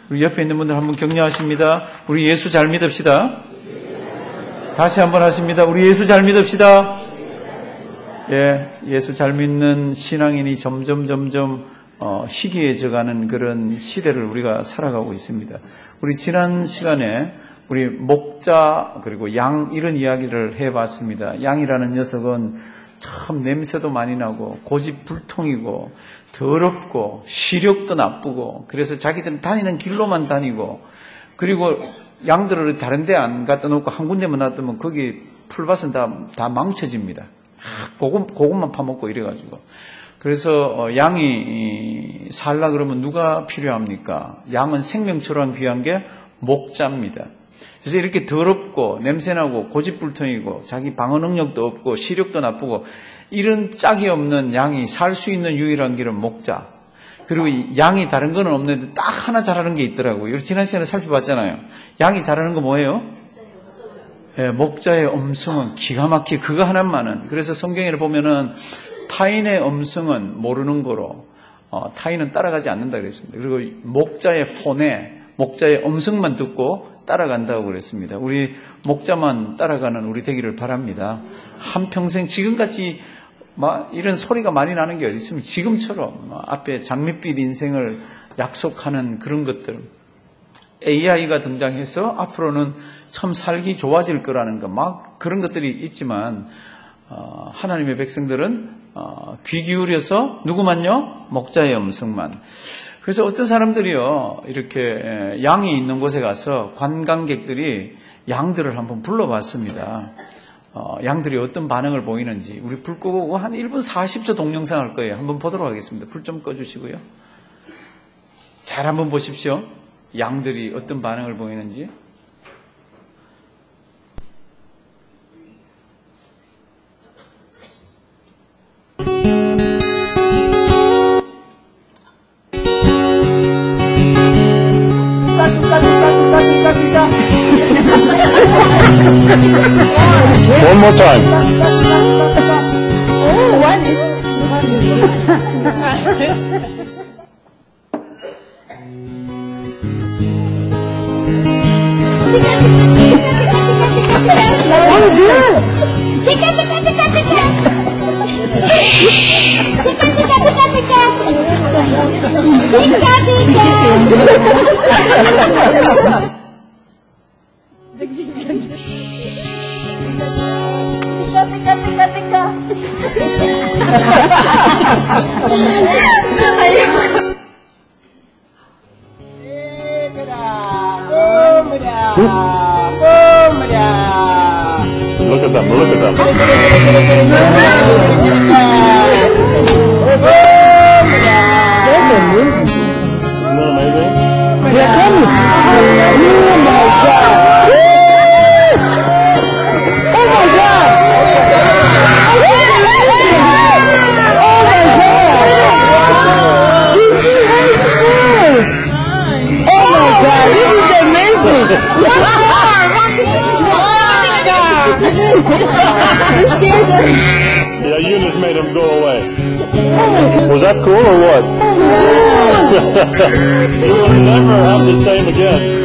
우리 옆에 있는 분들 한번 격려하십니다. 우리 예수 잘 믿읍시다. 다시 한번 하십니다. 우리 예수 잘 믿읍시다. 예, 예수 잘 믿는 신앙인이 점점 희귀해져가는 그런 시대를 우리가 살아가고 있습니다. 우리 지난 시간에 우리 목자 그리고 양 이런 이야기를 해봤습니다. 양이라는 녀석은 참 냄새도 많이 나고 고집불통이고 더럽고 시력도 나쁘고 그래서 자기들은 다니는 길로만 다니고 그리고 양들을 다른 데 안 갖다 놓고 한 군데만 놔두면 거기 풀밭은 다 망쳐집니다. 그것만 파먹고 이래가지고 그래서 양이 살라 그러면 누가 필요합니까? 양은 생명처럼 귀한 게 목자입니다. 그래서 이렇게 더럽고 냄새나고 고집불통이고 자기 방어 능력도 없고 시력도 나쁘고 이런 짝이 없는 양이 살 수 있는 유일한 길은 목자. 그리고 양이 다른 건 없는데 딱 하나 잘하는 게 있더라고요. 지난 시간에 살펴봤잖아요. 양이 잘하는 거 뭐예요? 예, 목자의 음성은 기가 막히게 그거 하나만은. 그래서 성경에 보면은 타인의 음성은 모르는 거로 타인은 따라가지 않는다 그랬습니다. 그리고 목자의 폰에 목자의 음성만 듣고 따라간다고 그랬습니다. 우리 목자만 따라가는 우리 되기를 바랍니다. 한평생 지금같이 이런 소리가 많이 나는 게 어디 있습니까? 지금처럼 앞에 장밋빛 인생을 약속하는 그런 것들. AI가 등장해서 앞으로는 참 살기 좋아질 거라는 거 그런 것들이 있지만 하나님의 백성들은 귀 기울여서 누구만요? 목자의 음성만. 그래서 어떤 사람들이요 이렇게 양이 있는 곳에 가서 관광객들이 양들을 한번 불러봤습니다. 양들이 어떤 반응을 보이는지 우리 불 끄고 한 1분 40초 동영상 할 거예요. 한번 보도록 하겠습니다. 불 좀 꺼주시고요. 잘 한번 보십시오. 양들이 어떤 반응을 보이는지. One more time. Oh, one is. Look at them, look at them. Isn't that amazing? They're coming. Oh my God. Oh my God. Oh my God. This is oh my God. This is amazing. Yeah, Eunice made him go away. Was that cool or what? He will never have the same again.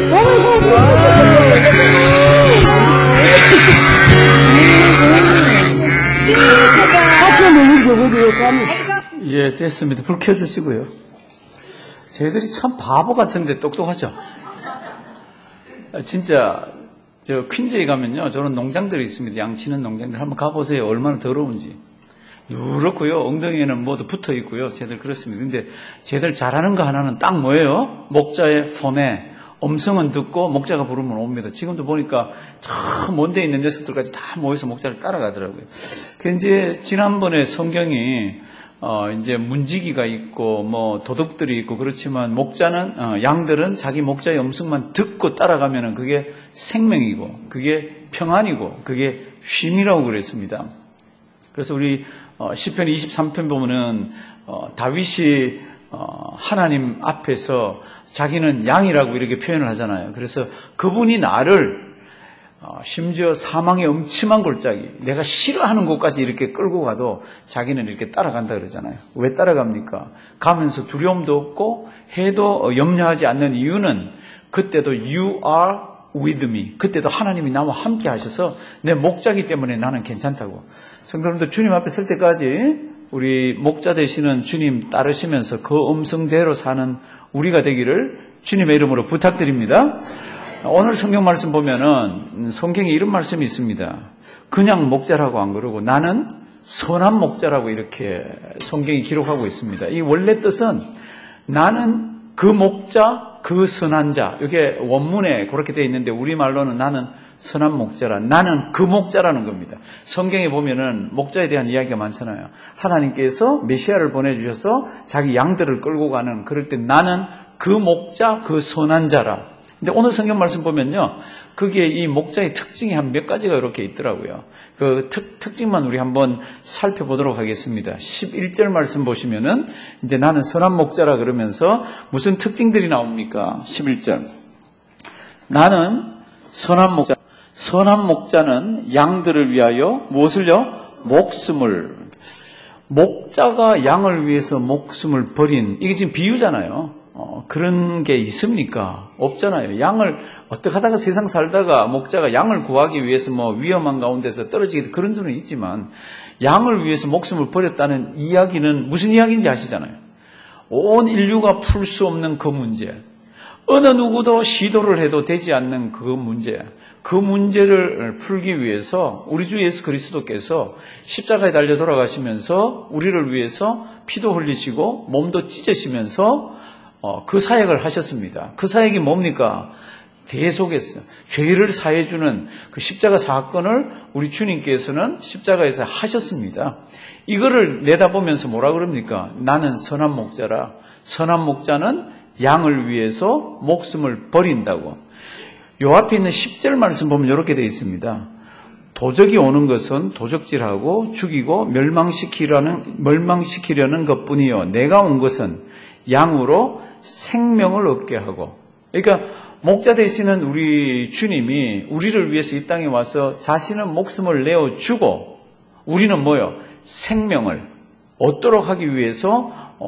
예, 됐습니다. 불 켜주시고요. 쟤들이 참 바보 같은데 똑똑하죠? 진짜 저 퀸즈에 가면요 저런 농장들이 있습니다. 양치는 농장들 한번 가보세요. 얼마나 더러운지. 누렇고요. 엉덩이에는 모두 붙어 있고요. 쟤들 그렇습니다. 근데 쟤들 잘하는 거 하나는 딱 뭐예요? 목자의 폰에 음성은 듣고 목자가 부르면 옵니다. 지금도 보니까 저 먼데 있는 녀석들까지 다 모여서 목자를 따라가더라고요. 그 이제 지난번에 성경이 이제 문지기가 있고 뭐 도둑들이 있고 그렇지만 목자는 양들은 자기 목자의 음성만 듣고 따라가면은 그게 생명이고 그게 평안이고 그게 쉼이라고 그랬습니다. 그래서 우리 시편 23편 보면은 다윗이 하나님 앞에서 자기는 양이라고 이렇게 표현을 하잖아요. 그래서 그분이 나를 심지어 사망의 음침한 골짜기, 내가 싫어하는 곳까지 이렇게 끌고 가도 자기는 이렇게 따라간다 그러잖아요. 왜 따라갑니까? 가면서 두려움도 없고 해도 염려하지 않는 이유는 그때도 You are with me. 그때도 하나님이 나와 함께 하셔서 내 목자기 때문에 나는 괜찮다고. 성도님들, 주님 앞에 설 때까지 우리 목자 되시는 주님 따르시면서 그 음성대로 사는 우리가 되기를 주님의 이름으로 부탁드립니다. 오늘 성경 말씀 보면은 성경에 이런 말씀이 있습니다. 그냥 목자라고 안 그러고 나는 선한 목자라고 이렇게 성경이 기록하고 있습니다. 이 원래 뜻은 나는 그 목자, 그 선한 자. 이게 원문에 그렇게 되어 있는데 우리말로는 나는 선한 목자라, 나는 그 목자라는 겁니다. 성경에 보면은 목자에 대한 이야기가 많잖아요. 하나님께서 메시아를 보내주셔서 자기 양들을 끌고 가는, 그럴 때 나는 그 목자, 그 선한 자라. 근데 오늘 성경 말씀 보면요, 거기에 이 목자의 특징이 한 몇 가지가 이렇게 있더라고요. 그 특징만 우리 한번 살펴보도록 하겠습니다. 11절 말씀 보시면은 이제 나는 선한 목자라 그러면서 무슨 특징들이 나옵니까? 11절. 나는 선한 목자. 선한 목자는 양들을 위하여 무엇을요? 목숨을. 목자가 양을 위해서 목숨을 버린, 이게 지금 비유잖아요. 그런 게 있습니까? 없잖아요. 양을 어떻게 하다가 세상 살다가 목자가 양을 구하기 위해서 뭐 위험한 가운데서 떨어지게 그런 수는 있지만 양을 위해서 목숨을 버렸다는 이야기는 무슨 이야기인지 아시잖아요. 온 인류가 풀 수 없는 그 문제, 어느 누구도 시도를 해도 되지 않는 그 문제, 그 문제를 풀기 위해서 우리 주 예수 그리스도께서 십자가에 달려 돌아가시면서 우리를 위해서 피도 흘리시고 몸도 찢으시면서 그 사역을 하셨습니다. 그 사역이 뭡니까? 대속에서 죄를 사해주는 그 십자가 사건을 우리 주님께서는 십자가에서 하셨습니다. 이거를 내다보면서 뭐라 그럽니까? 나는 선한 목자라. 선한 목자는 양을 위해서 목숨을 버린다고. 요 앞에 있는 10절 말씀 보면 이렇게 되어 있습니다. 도적이 오는 것은 도적질하고 죽이고 멸망시키려는 것뿐이요, 내가 온 것은 양으로 생명을 얻게 하고. 그러니까 목자 되시는 우리 주님이 우리를 위해서 이 땅에 와서 자신은 목숨을 내어주고 우리는 뭐요? 생명을 얻도록 하기 위해서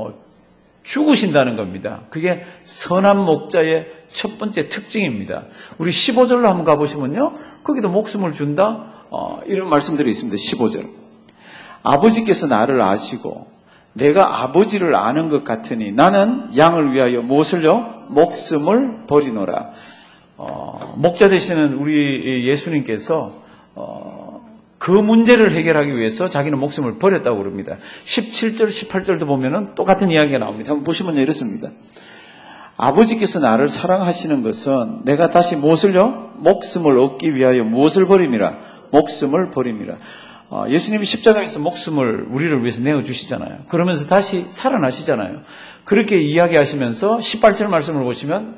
죽으신다는 겁니다. 그게 선한 목자의 첫 번째 특징입니다. 우리 15절로 한번 가보시면요, 거기도 목숨을 준다, 이런 말씀들이 있습니다. 15절. 아버지께서 나를 아시고 내가 아버지를 아는 것 같으니 나는 양을 위하여 무엇을요? 목숨을 버리노라. 목자 되시는 우리 예수님께서 그 문제를 해결하기 위해서 자기는 목숨을 버렸다고 그럽니다. 17절, 18절도 보면은 똑같은 이야기가 나옵니다. 한번 보시면 이렇습니다. 아버지께서 나를 사랑하시는 것은 내가 다시 무엇을요? 목숨을 얻기 위하여 무엇을 버림이라? 목숨을 버림이라. 예수님이 십자가에서 목숨을 우리를 위해서 내어주시잖아요. 그러면서 다시 살아나시잖아요. 그렇게 이야기하시면서 18절 말씀을 보시면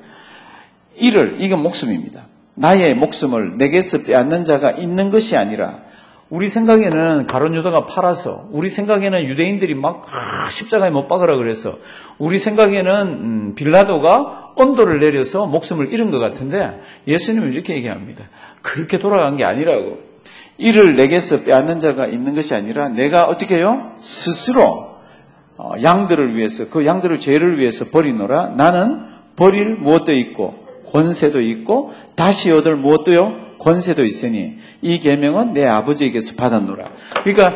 이건 목숨입니다. 나의 목숨을 내게서 빼앗는 자가 있는 것이 아니라, 우리 생각에는 가룟 유다가 팔아서, 우리 생각에는 유대인들이 막 십자가에 못 박으라 그래서, 우리 생각에는 빌라도가 언도를 내려서 목숨을 잃은 것 같은데 예수님은 이렇게 얘기합니다. 그렇게 돌아간 게 아니라고. 이를 내게서 빼앗는 자가 있는 것이 아니라 내가 어떻게 해요? 스스로 양들을 위해서, 그 양들을 죄를 위해서 버리노라. 나는 버릴 무엇도 있고 권세도 있고 다시 얻을 무엇도요? 권세도 있으니 이 계명은 내 아버지에게서 받았노라. 그러니까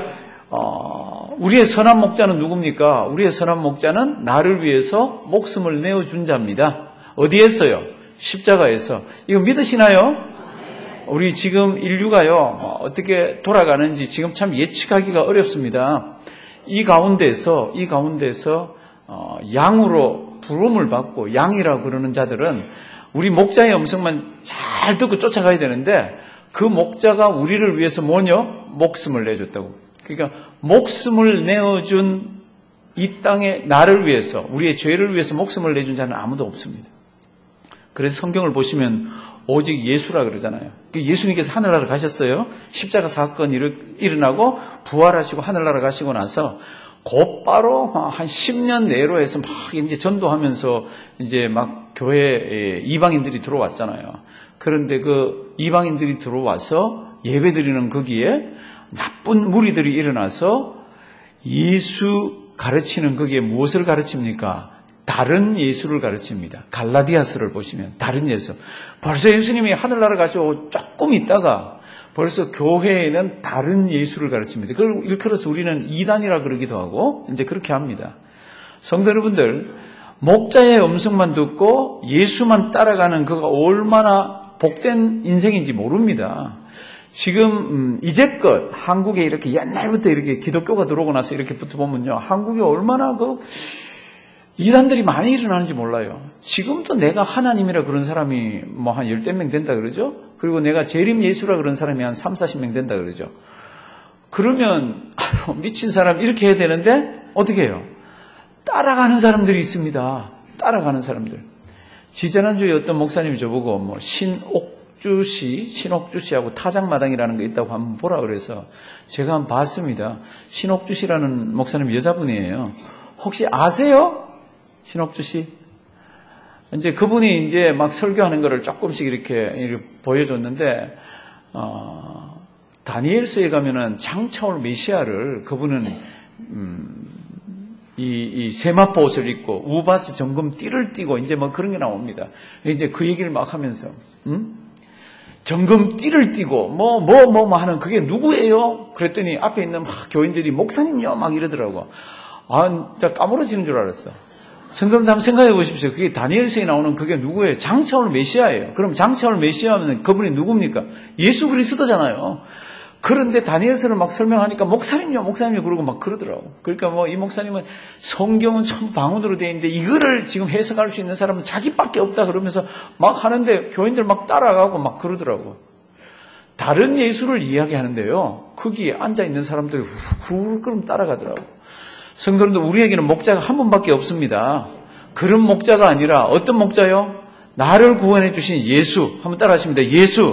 우리의 선한 목자는 누굽니까? 우리의 선한 목자는 나를 위해서 목숨을 내어준 자입니다. 어디에서요? 십자가에서. 이거 믿으시나요? 우리 지금 인류가요, 어떻게 돌아가는지 지금 참 예측하기가 어렵습니다. 이 가운데서 양으로 부름을 받고 양이라고 그러는 자들은 우리 목자의 음성만 잘 듣고 쫓아가야 되는데, 그 목자가 우리를 위해서 뭐냐? 목숨을 내줬다고. 그러니까 목숨을 내어준 이 땅에 나를 위해서, 우리의 죄를 위해서 목숨을 내준 자는 아무도 없습니다. 그래서 성경을 보시면 오직 예수라 그러잖아요. 예수님께서 하늘나라 가셨어요. 십자가 사건이 일어나고 부활하시고 하늘나라 가시고 나서 곧바로 한 10년 내로 해서 막 이제 전도하면서 이제 막 교회에 이방인들이 들어왔잖아요. 그런데 그 이방인들이 들어와서 예배드리는 거기에 나쁜 무리들이 일어나서 예수 가르치는 거기에 무엇을 가르칩니까? 다른 예수를 가르칩니다. 갈라디아서를 보시면 다른 예수. 벌써 예수님이 하늘나라 가시고 조금 있다가 벌써 교회에는 다른 예수를 가르칩니다. 그걸 일컬어서 우리는 이단이라 그러기도 하고 이제 그렇게 합니다. 성도 여러분들, 목자의 음성만 듣고 예수만 따라가는 그가 얼마나 복된 인생인지 모릅니다. 지금 이제껏 한국에 이렇게 옛날부터 이렇게 기독교가 들어오고 나서 이렇게 붙어보면요, 한국에 얼마나 그 이단들이 많이 일어나는지 몰라요. 지금도 내가 하나님이라 그런 사람이 뭐 한 10몇 명 된다 그러죠. 그리고 내가 재림 예수라 그런 사람이 한 3, 40명 된다 그러죠. 그러면 미친 사람 이렇게 해야 되는데 어떻게 해요? 따라가는 사람들이 있습니다. 따라가는 사람들. 지지난주에 어떤 목사님이 저보고 뭐 신옥주 씨하고 타작마당이라는 게 있다고 한번 보라 그래서 제가 한번 봤습니다. 신옥주 씨라는 목사님 여자분이에요. 혹시 아세요? 신옥주 씨? 이제 그분이 이제 막 설교하는 거를 조금씩 이렇게 보여줬는데, 다니엘서에 가면은 장차올 메시아를 그분은, 이 세마포 옷을 입고 우바스 정금 띠를 띠고 이제 뭐 그런 게 나옵니다. 이제 그 얘기를 막 하면서, 정금 띠를 띠고 뭐 하는 그게 누구예요? 그랬더니 앞에 있는 막 교인들이 목사님요 막 이러더라고. 아, 진짜 까무러지는 줄 알았어. 성도님 한번 생각해 보십시오. 그게 다니엘서에 나오는 그게 누구예요? 장차올 메시아예요. 그럼 장차올 메시아면 그분이 누굽니까? 예수 그리스도잖아요. 그런데 다니엘서를 막 설명하니까 목사님요 그러고 막 그러더라고. 그러니까 뭐 이 목사님은 성경은 참 방언으로 되어 있는데 이거를 지금 해석할 수 있는 사람은 자기밖에 없다 그러면서 막 하는데 교인들 막 따라가고 막 그러더라고. 다른 예수를 이야기하는데요, 거기에 앉아있는 사람들이 훌훌 따라가더라고. 성도님들, 우리에게는 목자가 한 분밖에 없습니다. 그런 목자가 아니라 어떤 목자요? 나를 구원해 주신 예수. 한번 따라하십니다.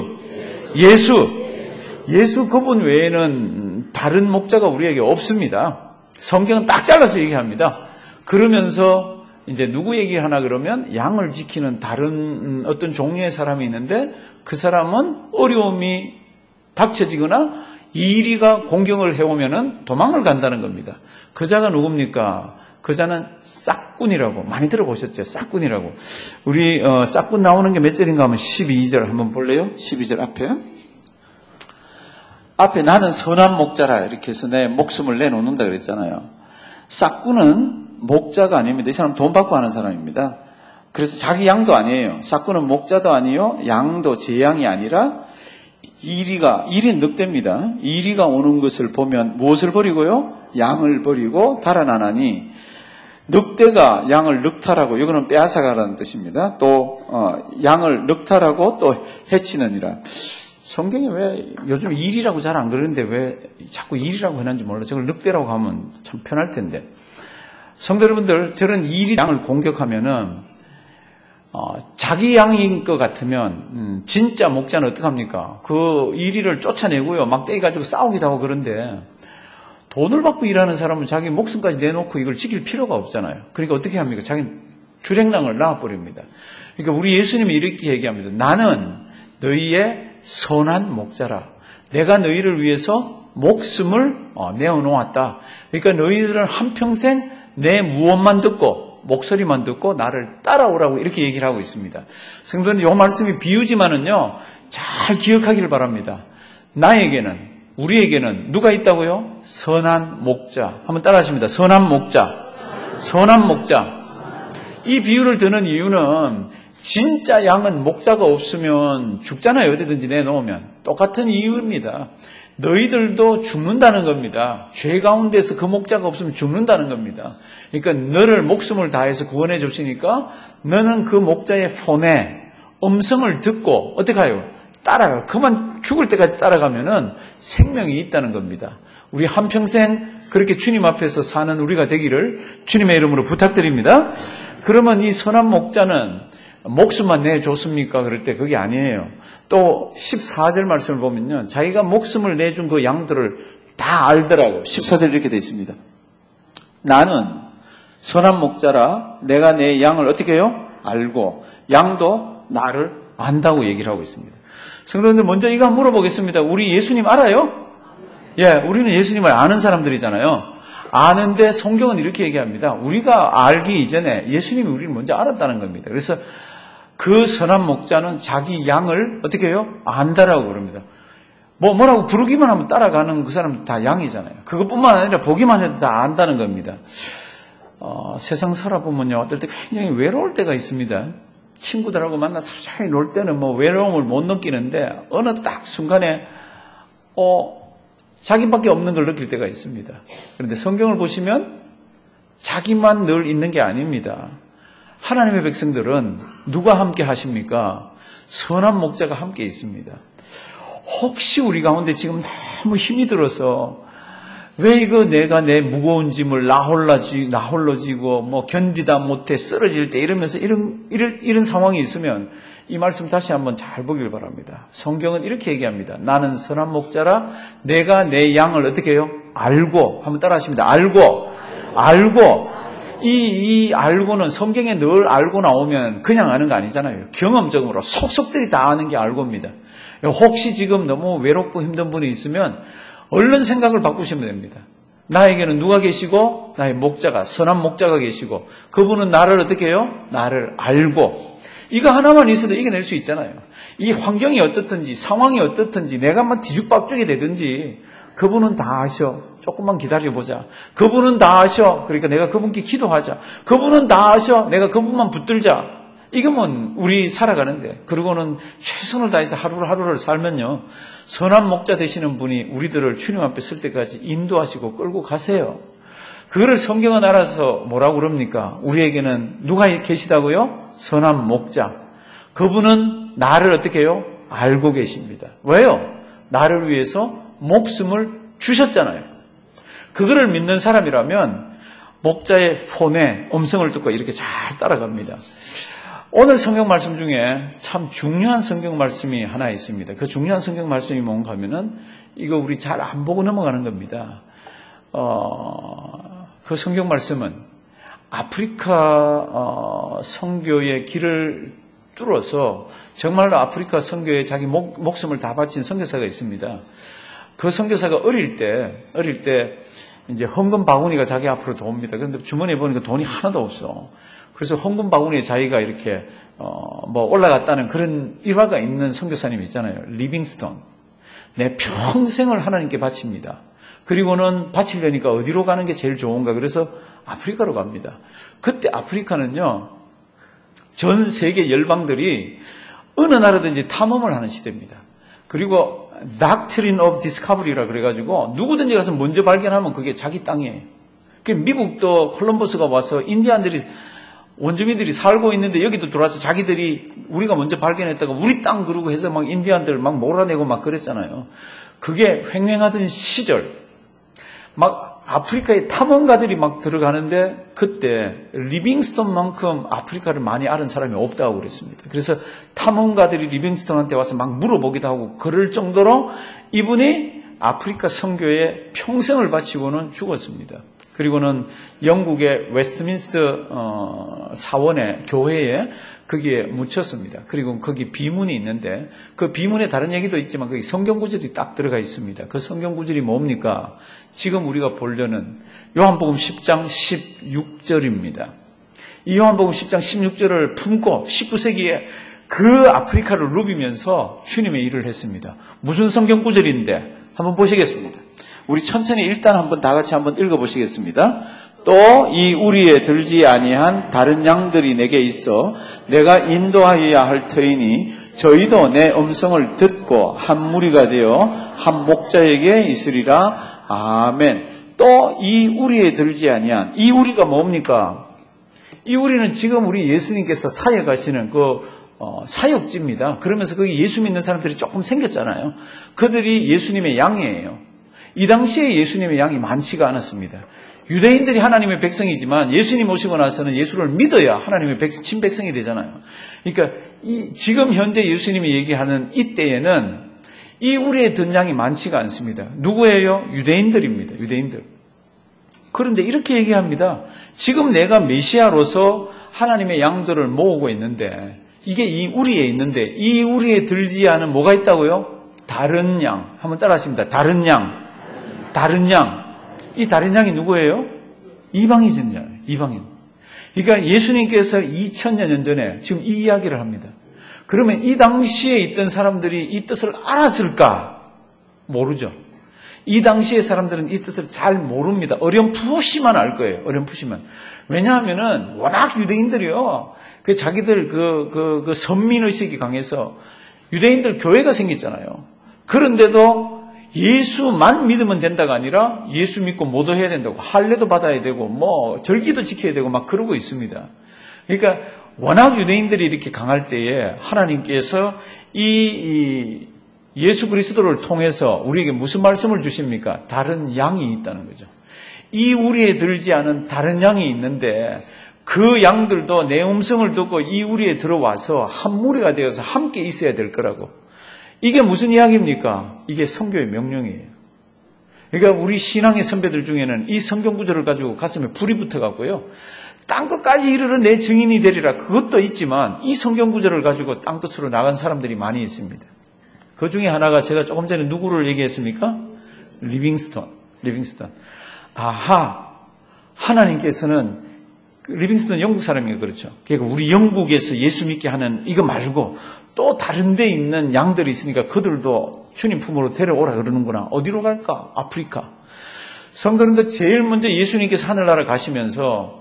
예수 그분 외에는 다른 목자가 우리에게 없습니다. 성경은 딱 잘라서 얘기합니다. 그러면서 이제 누구 얘기하나 그러면 양을 지키는 다른 어떤 종류의 사람이 있는데 그 사람은 어려움이 닥쳐지거나 이리가 공경을 해오면은 도망을 간다는 겁니다. 그 자가 누굽니까? 그 자는 싹군이라고. 많이 들어보셨죠? 싹군이라고. 우리 싹군 나오는 게 몇 절인가 하면 12절 한번 볼래요? 12절 앞에 나는 선한 목자라 이렇게 해서 내 목숨을 내놓는다 그랬잖아요. 싹군은 목자가 아닙니다. 이 사람 돈 받고 하는 사람입니다. 그래서 자기 양도 아니에요. 싹군은 목자도 아니요, 양도 제 양이 아니라 일이 늑대입니다. 이리가 오는 것을 보면 무엇을 버리고요? 양을 버리고 달아나나니, 늑대가 양을 늑탈하고, 이거는 빼앗아가라는 뜻입니다. 또 양을 늑탈하고 또 해치느니라. 성경에 왜 요즘 일이라고 잘 안 그러는데 왜 자꾸 일이라고 해놨는지 몰라. 저걸 늑대라고 하면 참 편할 텐데. 성도 여러분들, 저런 일이 양을 공격하면은 자기 양인 것 같으면 진짜 목자는 어떡합니까? 그 이리를 쫓아내고요, 막대기 가지고 싸우기도 하고. 그런데 돈을 받고 일하는 사람은 자기 목숨까지 내놓고 이걸 지킬 필요가 없잖아요. 그러니까 어떻게 합니까? 자기는 주랭랑을 놔버립니다. 그러니까 우리 예수님이 이렇게 얘기합니다. 나는 너희의 선한 목자라. 내가 너희를 위해서 목숨을 내어놓았다. 그러니까 너희들은 한평생 내 무엇만 듣고 목소리만 듣고 나를 따라오라고 이렇게 얘기를 하고 있습니다. 성도는 이 말씀이 비유지만은요, 잘 기억하기를 바랍니다. 우리에게는 누가 있다고요? 선한 목자. 한번 따라하십니다. 선한 목자. 이 비유를 드는 이유는 진짜 양은 목자가 없으면 죽잖아요. 어디든지 내놓으면. 똑같은 이유입니다. 너희들도 죽는다는 겁니다. 죄 가운데서 그 목자가 없으면 죽는다는 겁니다. 그러니까 너를 목숨을 다해서 구원해 주시니까 너는 그 목자의 폰에 음성을 듣고 어떻게 해요? 따라가. 그만 죽을 때까지 따라가면은 생명이 있다는 겁니다. 우리 한평생 그렇게 주님 앞에서 사는 우리가 되기를 주님의 이름으로 부탁드립니다. 그러면 이 선한 목자는 목숨만 내줬습니까? 그럴 때 그게 아니에요. 또 14절 말씀을 보면요, 자기가 목숨을 내준 그 양들을 다 알더라고. 14절 이렇게 되어 있습니다. 나는 선한 목자라 내가 내 양을 어떻게 해요? 알고 양도 나를 안다고 얘기를 하고 있습니다. 성도님들 먼저 이거 한번 물어보겠습니다. 우리 예수님 알아요? 예, 우리는 예수님을 아는 사람들이잖아요. 아는데 성경은 이렇게 얘기합니다. 우리가 알기 이전에 예수님이 우리를 먼저 알았다는 겁니다. 그래서 그 선한 목자는 자기 양을 어떻게 해요? 안다라고 그럽니다. 뭐라고 부르기만 하면 따라가는 그 사람은 다 양이잖아요. 그것뿐만 아니라 보기만 해도 다 안다는 겁니다. 세상 살아보면요, 어떨 때 굉장히 외로울 때가 있습니다. 친구들하고 만나서 하루 종일 놀 때는 뭐 외로움을 못 느끼는데 어느 딱 순간에 자기밖에 없는 걸 느낄 때가 있습니다. 그런데 성경을 보시면 자기만 늘 있는 게 아닙니다. 하나님의 백성들은 누가 함께 하십니까? 선한 목자가 함께 있습니다. 혹시 우리 가운데 지금 너무 힘이 들어서 왜 이거 내가 내 무거운 짐을 나 홀로 지고 뭐 견디다 못해 쓰러질 때 이러면서 이런 상황이 있으면 이 말씀 다시 한번 잘 보길 바랍니다. 성경은 이렇게 얘기합니다. 나는 선한 목자라 내가 내 양을 어떻게 해요? 알고 한번 따라 하십니다. 알고 이 알고는 성경에 늘 알고 나오면 그냥 아는 거 아니잖아요. 경험적으로 속속들이 다 아는 게 알고입니다. 혹시 지금 너무 외롭고 힘든 분이 있으면 얼른 생각을 바꾸시면 됩니다. 나에게는 누가 계시고 나의 목자가 선한 목자가 계시고 그분은 나를 어떻게 해요? 나를 알고 이거 하나만 있어도 이겨낼 수 있잖아요. 이 환경이 어떻든지 상황이 어떻든지 내가 막 뒤죽박죽이 되든지 그분은 다 아셔. 조금만 기다려보자. 그분은 다 아셔. 그러니까 내가 그분께 기도하자. 그분은 다 아셔. 내가 그분만 붙들자. 이거면 우리 살아가는데 그러고는 최선을 다해서 하루를 살면요. 선한 목자 되시는 분이 우리들을 주님 앞에 쓸 때까지 인도하시고 끌고 가세요. 그거를 성경은 알아서 뭐라고 그럽니까? 우리에게는 누가 계시다고요? 선한 목자. 그분은 나를 어떻게 해요? 알고 계십니다. 왜요? 나를 위해서 목숨을 주셨잖아요. 그거를 믿는 사람이라면 목자의 폰에 음성을 듣고 이렇게 잘 따라갑니다. 오늘 성경 말씀 중에 참 중요한 성경 말씀이 하나 있습니다. 그 중요한 성경 말씀이 뭔가 하면은 이거 우리 잘 안 보고 넘어가는 겁니다. 그 성경 말씀은 아프리카 선교의 길을 뚫어서 정말로 아프리카 선교에 자기 목숨을 다 바친 선교사가 있습니다. 그 선교사가 어릴 때 이제 헌금 바구니가 자기 앞으로 도옵니다. 그런데 주머니에 보니까 돈이 하나도 없어. 그래서 헌금 바구니에 자기가 이렇게 올라갔다는 그런 일화가 있는 선교사님 있잖아요. 리빙스턴. 내 평생을 하나님께 바칩니다. 그리고는 바치려니까 어디로 가는 게 제일 좋은가? 그래서 아프리카로 갑니다. 그때 아프리카는요, 전 세계 열방들이 어느 나라든지 탐험을 하는 시대입니다. 그리고 Doctrine of Discovery라 그래가지고 누구든지 가서 먼저 발견하면 그게 자기 땅이에요. 미국도 콜럼버스가 와서 인디안들이 원주민들이 살고 있는데 여기도 들어와서 자기들이 우리가 먼저 발견했다가 우리 땅 그러고 해서 막 인디안들 막 몰아내고 막 그랬잖아요. 그게 횡행하던 시절 막 아프리카에 탐험가들이 막 들어가는데 그때 리빙스턴만큼 아프리카를 많이 아는 사람이 없다고 그랬습니다. 그래서 탐험가들이 리빙스턴한테 와서 막 물어보기도 하고 그럴 정도로 이분이 아프리카 선교에 평생을 바치고는 죽었습니다. 그리고는 영국의 웨스트민스터 사원의 교회에 거기에 묻혔습니다. 그리고 거기 비문이 있는데 그 비문에 다른 얘기도 있지만 거기 성경 구절이 딱 들어가 있습니다. 그 성경 구절이 뭡니까? 지금 우리가 보려는 요한복음 10장 16절입니다. 이 요한복음 10장 16절을 품고 19세기에 그 아프리카를 누비면서 주님의 일을 했습니다. 무슨 성경 구절인데 한번 보시겠습니다. 우리 천천히 일단 한번 다 같이 한번 읽어보시겠습니다. 또 이 우리에 들지 아니한 다른 양들이 내게 있어 내가 인도하여야 할 터이니 저희도 내 음성을 듣고 한 무리가 되어 한 목자에게 있으리라. 아멘. 또 이 우리에 들지 아니한 이 우리가 뭡니까? 이 우리는 지금 우리 예수님께서 사역하시는 사역지입니다. 그러면서 거기 예수 믿는 사람들이 조금 생겼잖아요. 그들이 예수님의 양이에요. 이 당시에 예수님의 양이 많지가 않았습니다. 유대인들이 하나님의 백성이지만 예수님 오시고 나서는 예수를 믿어야 하나님의 친백성이 되잖아요. 그러니까 지금 현재 예수님이 얘기하는 이때에는 이 우리의 든 양이 많지가 않습니다. 누구예요? 유대인들입니다. 유대인들. 그런데 이렇게 얘기합니다. 지금 내가 메시아로서 하나님의 양들을 모으고 있는데 이게 이 우리에 있는데 이 우리에 들지 않은 뭐가 있다고요? 다른 양. 한번 따라 하십니다. 다른 양. 다른 양. 이 다른 양이 누구예요? 이방인이잖아요. 이방인. 그러니까 예수님께서 2000여 년 전에 지금 이 이야기를 합니다. 그러면 이 당시에 있던 사람들이 이 뜻을 알았을까? 모르죠. 이 당시의 사람들은 이 뜻을 잘 모릅니다. 어렴풋이만 알 거예요. 어렴풋이만. 왜냐하면은 워낙 유대인들이요. 자기들 그 선민의식이 강해서 유대인들 교회가 생겼잖아요. 그런데도 예수만 믿으면 된다가 아니라 예수 믿고 모도해야 된다고 할례도 받아야 되고 뭐 절기도 지켜야 되고 막 그러고 있습니다. 그러니까 워낙 유대인들이 이렇게 강할 때에 하나님께서 이 예수 그리스도를 통해서 우리에게 무슨 말씀을 주십니까? 다른 양이 있다는 거죠. 이 우리에 들지 않은 다른 양이 있는데 그 양들도 내 음성을 듣고 이 우리에 들어와서 한 무리가 되어서 함께 있어야 될 거라고. 이게 무슨 이야기입니까? 이게 성경의 명령이에요. 그러니까 우리 신앙의 선배들 중에는 이 성경 구절을 가지고 가슴에 불이 붙어갖고요. 땅끝까지 이르러 내 증인이 되리라. 그것도 있지만 이 성경 구절을 가지고 땅끝으로 나간 사람들이 많이 있습니다. 그 중에 하나가 제가 조금 전에 누구를 얘기했습니까? 리빙스턴. 아하, 하나님께서는 리빙스턴 영국 사람이에요. 그렇죠. 그러니까 우리 영국에서 예수 믿게 하는 이거 말고 또 다른 데 있는 양들이 있으니까 그들도 주님 품으로 데려오라 그러는구나. 어디로 갈까? 아프리카. 성도님들 제일 먼저 예수님께서 하늘나라 가시면서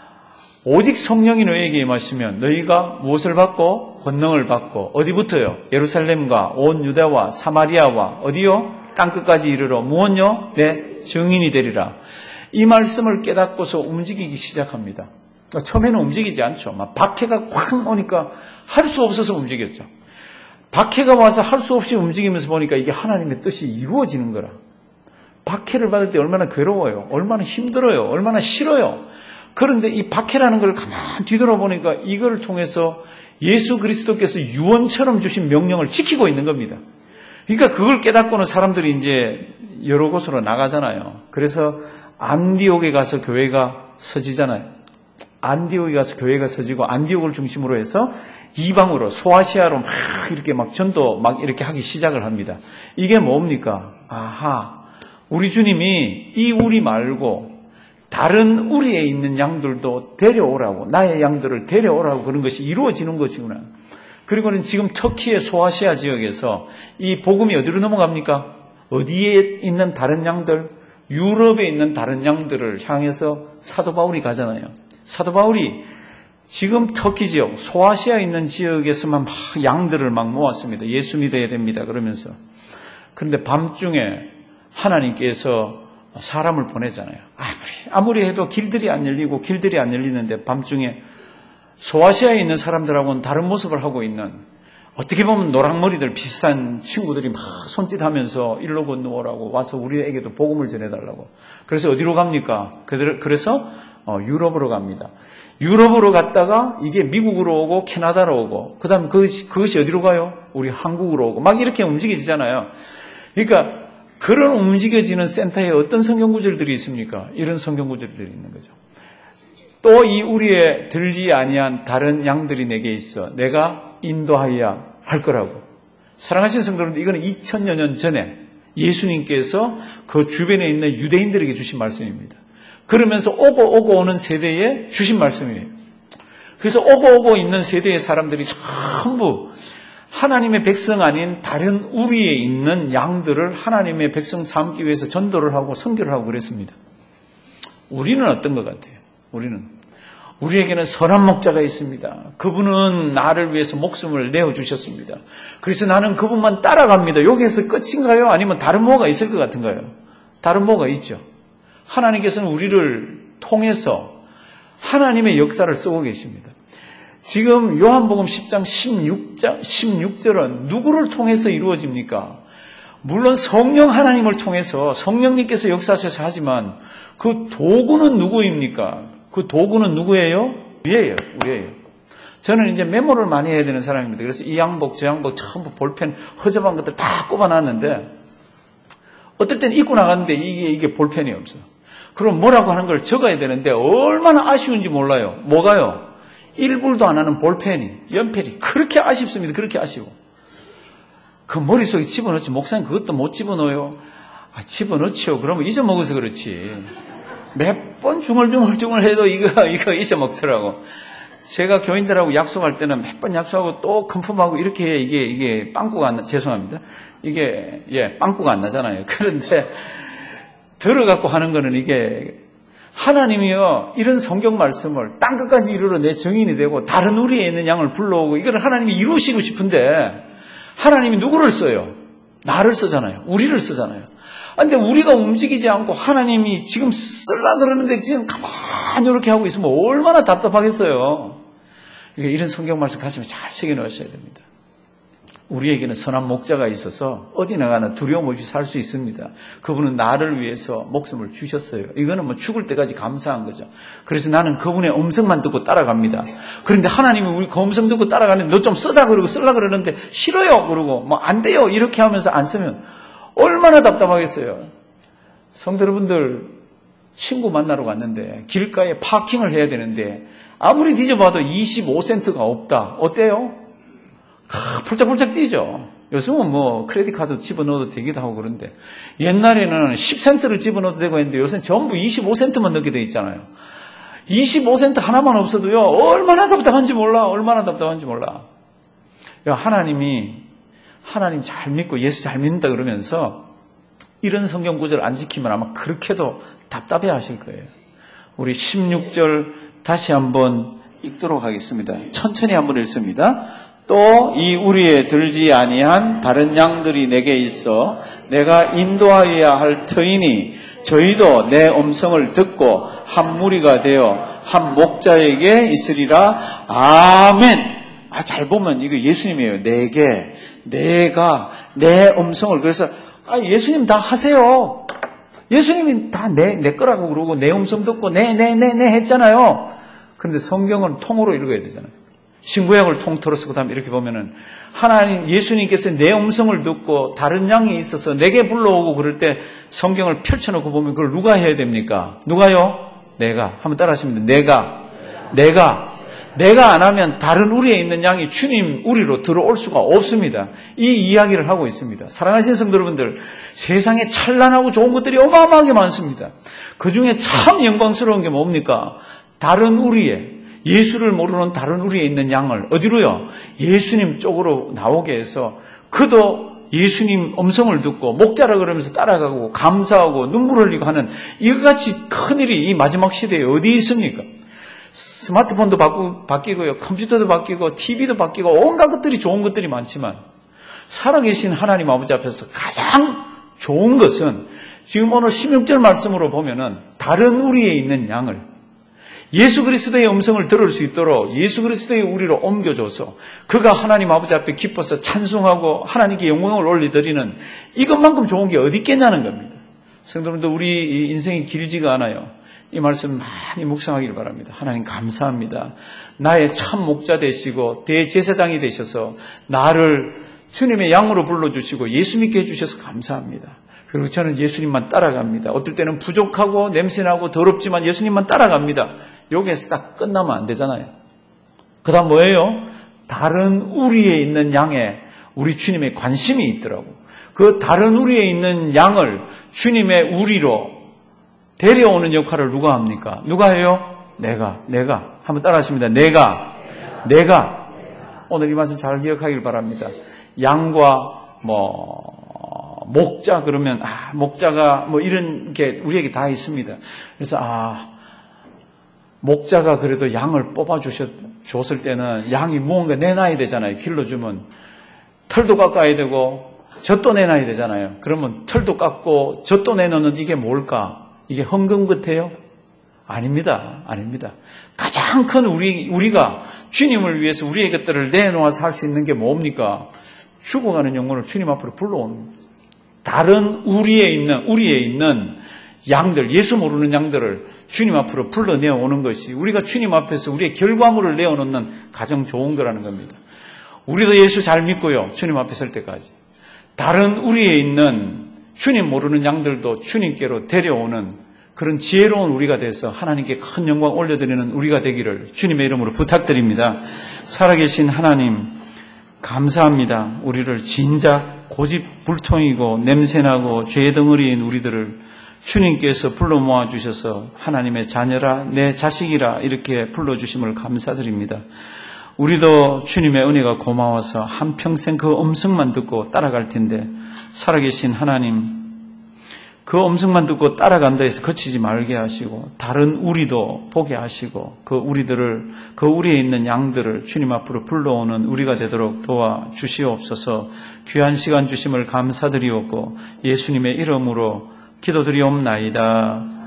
오직 성령이 너희에게 임하시면 너희가 무엇을 받고? 권능을 받고 어디부터요? 예루살렘과 온 유다와 사마리아와 어디요? 땅끝까지 이르러 무엇요? 내 증인이 되리라. 이 말씀을 깨닫고서 움직이기 시작합니다. 처음에는 움직이지 않죠. 막 박해가 콱 오니까 할 수 없어서 움직였죠. 박해가 와서 할 수 없이 움직이면서 보니까 이게 하나님의 뜻이 이루어지는 거라. 박해를 받을 때 얼마나 괴로워요. 얼마나 힘들어요. 얼마나 싫어요. 그런데 이 박해라는 걸 가만히 뒤돌아보니까 이걸 통해서 예수 그리스도께서 유언처럼 주신 명령을 지키고 있는 겁니다. 그러니까 그걸 깨닫고는 사람들이 이제 여러 곳으로 나가잖아요. 그래서 안디옥에 가서 교회가 서지잖아요. 안디옥에 가서 교회가 서지고 안디옥을 중심으로 해서 이방으로 소아시아로 막 이렇게 막 전도 막 이렇게 하기 시작을 합니다. 이게 뭡니까? 아하, 우리 주님이 이 우리 말고 다른 우리에 있는 양들도 데려오라고, 나의 양들을 데려오라고 그런 것이 이루어지는 것이구나. 그리고는 지금 터키의 소아시아 지역에서 이 복음이 어디로 넘어갑니까? 어디에 있는 다른 양들? 유럽에 있는 다른 양들을 향해서 사도 바울이 가잖아요. 사도 바울이 지금 터키 지역, 소아시아에 있는 지역에서만 막 양들을 막 모았습니다. 예수 믿어야 됩니다. 그러면서. 그런데 밤중에 하나님께서 사람을 보내잖아요. 아무리 해도 길들이 안 열리는데 밤중에 소아시아에 있는 사람들하고는 다른 모습을 하고 있는, 어떻게 보면 노랑머리들 비슷한 친구들이 막 손짓하면서 일로 건너오라고 와서 우리에게도 복음을 전해달라고. 그래서 어디로 갑니까? 그래서 유럽으로 갑니다. 유럽으로 갔다가 이게 미국으로 오고 캐나다로 오고 그 다음 그것이 어디로 가요? 우리 한국으로 오고 막 이렇게 움직여지잖아요. 그러니까 그런 움직여지는 센터에 어떤 성경 구절들이 있습니까? 이런 성경 구절들이 있는 거죠. 또 이 우리에 들지 아니한 다른 양들이 내게 있어 내가 인도하여야 할 거라고. 사랑하시는 성도님들, 이거는 2000여 년 전에 예수님께서 그 주변에 있는 유대인들에게 주신 말씀입니다. 그러면서 오고 오는 세대에 주신 말씀이에요. 그래서 오고 있는 세대의 사람들이 전부 하나님의 백성 아닌 다른 우리에 있는 양들을 하나님의 백성 삼기 위해서 전도를 하고 선교를 하고 그랬습니다. 우리는 어떤 것 같아요? 우리에게는 선한 목자가 있습니다. 그분은 나를 위해서 목숨을 내어주셨습니다. 그래서 나는 그분만 따라갑니다. 여기에서 끝인가요? 아니면 다른 뭐가 있을 것 같은가요? 다른 뭐가 있죠. 하나님께서는 우리를 통해서 하나님의 역사를 쓰고 계십니다. 지금 요한복음 10장 16절은 누구를 통해서 이루어집니까? 물론 성령 하나님을 통해서 성령님께서 역사하셔서 하지만 그 도구는 누구입니까? 그 도구는 누구예요? 우리예요. 저는 이제 메모를 많이 해야 되는 사람입니다. 그래서 이 양복, 저 양복 전부 볼펜 허접한 것들 다 꼽아놨는데 어떨 때는 입고 나갔는데 이게 볼펜이 없어요. 그럼 뭐라고 하는 걸 적어야 되는데 얼마나 아쉬운지 몰라요. 뭐가요? 1불도 안 하는 볼펜이, 연필이 그렇게 아쉽습니다. 그렇게 아쉬워. 그 머릿속에 집어넣지. 목사님 그것도 못 집어넣어요. 집어넣지요. 그러면 잊어먹어서 그렇지. 몇 번 중얼중얼 해도 이거 잊어먹더라고. 제가 교인들하고 약속할 때는 몇 번 약속하고 또 컨펌하고 이렇게 해. 이게 빵꾸가 안 나, 죄송합니다. 빵꾸가 안 나잖아요. 그런데 들어갖고 하는 거는 이게 하나님이요, 이런 성경 말씀을 땅 끝까지 이루러 내 증인이 되고 다른 우리에 있는 양을 불러오고 이걸 하나님이 이루시고 싶은데 하나님이 누구를 써요? 나를 쓰잖아요. 우리를 쓰잖아요. 근데 우리가 움직이지 않고 하나님이 지금 쓰려고 그러는데 지금 가만히 이렇게 하고 있으면 얼마나 답답하겠어요. 이런 성경 말씀 가슴에 잘 새겨 넣으셔야 됩니다. 우리에게는 선한 목자가 있어서 어디 나가나 두려움 없이 살 수 있습니다. 그분은 나를 위해서 목숨을 주셨어요. 이거는 뭐 죽을 때까지 감사한 거죠. 그래서 나는 그분의 음성만 듣고 따라갑니다. 그런데 하나님이 우리 그 음성 듣고 따라가는데 너 좀 쓰자 그러고 쓰려고 그러는데 싫어요 그러고 뭐 안 돼요 이렇게 하면서 안 쓰면 얼마나 답답하겠어요. 성도 여러분들, 친구 만나러 갔는데 길가에 파킹을 해야 되는데 아무리 뒤져봐도 25센트가 없다. 어때요? 펄쩍펄쩍 뛰죠. 요즘은 뭐 크레딧 카드 집어넣어도 되기도 하고 그런데 옛날에는 10센트를 집어넣어도 되고 했는데 요새는 전부 25센트만 넣게 돼 있잖아요. 25센트 하나만 없어도요 얼마나 답답한지 몰라. 얼마나 답답한지 몰라. 하나님 잘 믿고 예수 잘 믿는다 그러면서 이런 성경 구절을 안 지키면 아마 그렇게도 답답해 하실 거예요. 우리 16절 다시 한번 읽도록 하겠습니다. 천천히 한번 읽습니다. 또 이 우리에 들지 아니한 다른 양들이 내게 있어 내가 인도하여야 할 터이니 저희도 내 음성을 듣고 한 무리가 되어 한 목자에게 있으리라. 아멘. 잘 보면 이거 예수님이에요. 내가 내 음성을. 그래서 예수님 다 하세요. 예수님이 다 내 거라고 그러고 내 음성 듣고 네 했잖아요. 그런데 성경은 통으로 읽어야 되잖아요. 신구약을 통틀어서 그 다음에 이렇게 보면은 하나님 예수님께서 내 음성을 듣고 다른 양이 있어서 내게 불러오고 그럴 때 성경을 펼쳐놓고 보면 그걸 누가 해야 됩니까? 누가요? 내가. 한번 따라하시면 돼요. 내가 안 하면 다른 우리에 있는 양이 주님 우리로 들어올 수가 없습니다. 이 이야기를 하고 있습니다. 사랑하시는 성도 여러분들, 세상에 찬란하고 좋은 것들이 어마어마하게 많습니다. 그중에 참 영광스러운 게 뭡니까? 다른 우리에, 예수를 모르는 다른 우리에 있는 양을 어디로요? 예수님 쪽으로 나오게 해서 그도 예수님 음성을 듣고 목자라 그러면서 따라가고 감사하고 눈물 흘리고 하는 이것같이 큰일이 이 마지막 시대에 어디 있습니까? 스마트폰도 바뀌고요. 컴퓨터도 바뀌고 TV도 바뀌고 온갖 것들이 좋은 것들이 많지만 살아계신 하나님 아버지 앞에서 가장 좋은 것은 지금 오늘 16절 말씀으로 보면은 다른 우리에 있는 양을 예수 그리스도의 음성을 들을 수 있도록 예수 그리스도의 우리로 옮겨줘서 그가 하나님 아버지 앞에 기뻐서 찬송하고 하나님께 영광을 올려드리는 이것만큼 좋은 게 어디 있겠냐는 겁니다. 성도님들, 우리 인생이 길지가 않아요. 이 말씀 많이 묵상하기를 바랍니다. 하나님 감사합니다. 나의 참 목자 되시고 대제사장이 되셔서 나를 주님의 양으로 불러주시고 예수 믿게 해주셔서 감사합니다. 그리고 저는 예수님만 따라갑니다. 어떨 때는 부족하고 냄새나고 더럽지만 예수님만 따라갑니다. 여기에서 딱 끝나면 안 되잖아요. 그 다음 뭐예요? 다른 우리에 있는 양에 우리 주님의 관심이 있더라고. 그 다른 우리에 있는 양을 주님의 우리로 데려오는 역할을 누가 합니까? 누가 해요? 내가. 한번 따라하십니다. 내가. 오늘 이 말씀 잘 기억하길 바랍니다. 양과 목자 그러면 목자가 이런 게 우리에게 다 있습니다. 그래서 목자가 그래도 양을 뽑아 줬을 때는 양이 무언가 내놔야 되잖아요. 길러주면 털도 깎아야 되고 젖도 내놔야 되잖아요. 그러면 털도 깎고 젖도 내놓는 이게 뭘까? 이게 헌금 같아요? 아닙니다. 가장 큰 우리가 주님을 위해서 우리의 것들을 내놓아서 할 수 있는 게 뭡니까? 죽어가는 영혼을 주님 앞으로 불러오는 겁니다. 다른 우리에 있는 양들, 예수 모르는 양들을 주님 앞으로 불러내오는 것이 우리가 주님 앞에서 우리의 결과물을 내어놓는 가장 좋은 거라는 겁니다. 우리도 예수 잘 믿고요. 주님 앞에 설 때까지. 다른 우리에 있는 주님 모르는 양들도 주님께로 데려오는 그런 지혜로운 우리가 돼서 하나님께 큰 영광 올려드리는 우리가 되기를 주님의 이름으로 부탁드립니다. 살아계신 하나님, 감사합니다. 우리를 진작 고집불통이고 냄새나고 죄덩어리인 우리들을 주님께서 불러 모아주셔서 하나님의 자녀라, 내 자식이라 이렇게 불러주심을 감사드립니다. 우리도 주님의 은혜가 고마워서 한평생 그 음성만 듣고 따라갈 텐데, 살아계신 하나님, 그 음성만 듣고 따라간다 해서 거치지 말게 하시고 다른 우리도 보게 하시고 그 우리들을, 그 우리에 있는 양들을 주님 앞으로 불러오는 우리가 되도록 도와주시옵소서. 귀한 시간 주심을 감사드리옵고 예수님의 이름으로 기도드리옵나이다.